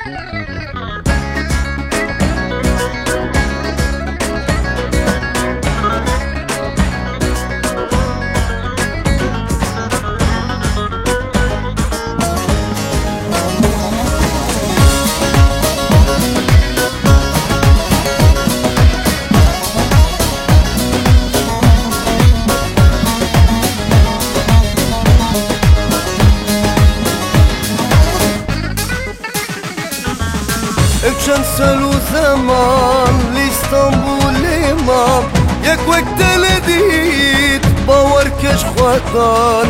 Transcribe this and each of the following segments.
چند سال و زمان لإستانبول ما یک وقت لدید باور کش خودان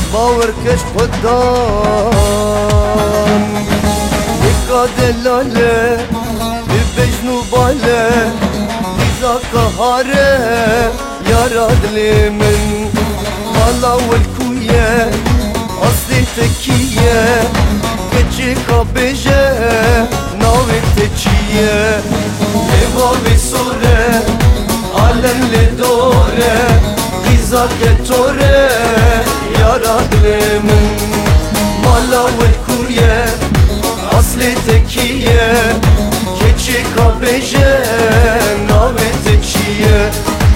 یکا دلاله بجنو باله بیزا کهاره یاراد لی من مالا والکویه اصلی تکیه کچی کا بجه ناویت چیه لیوابی سوره عالم لدوره غیزا کتوره یاراد لی من مالا والکویه اصلی تکیه کچی کا بجه ناویت چیه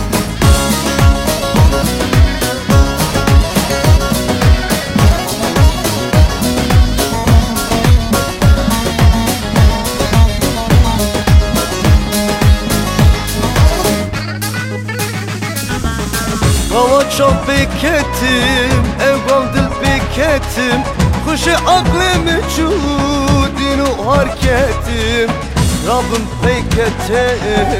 Hava çok beketim, evgam dil beketim Kuşu aklım vücudinu hareketim Rabbim beketim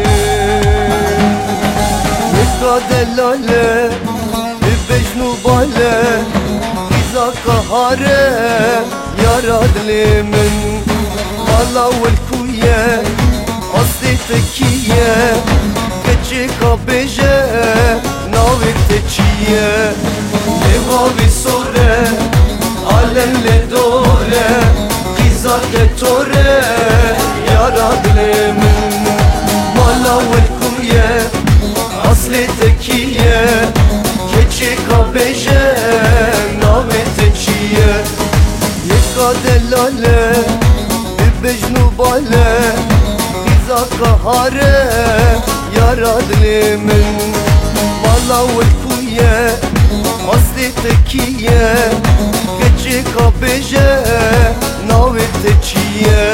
Yekka delale, bejnu bale Giza kahare, yarad limin Mala vel kuye, asli tekiye Keçi kabeje ناویت چیه لیوابی سوره عالم لدوره غیزا کتوره یاراد لی من مالا والکویه اصلی تکیه کچی کا بجه ناویت چیه یکا دلاله بجنو باله غیزا کهاره یاراد لی من مالا والکویه اصلی تکیه کچی کا بجه ناویت چیه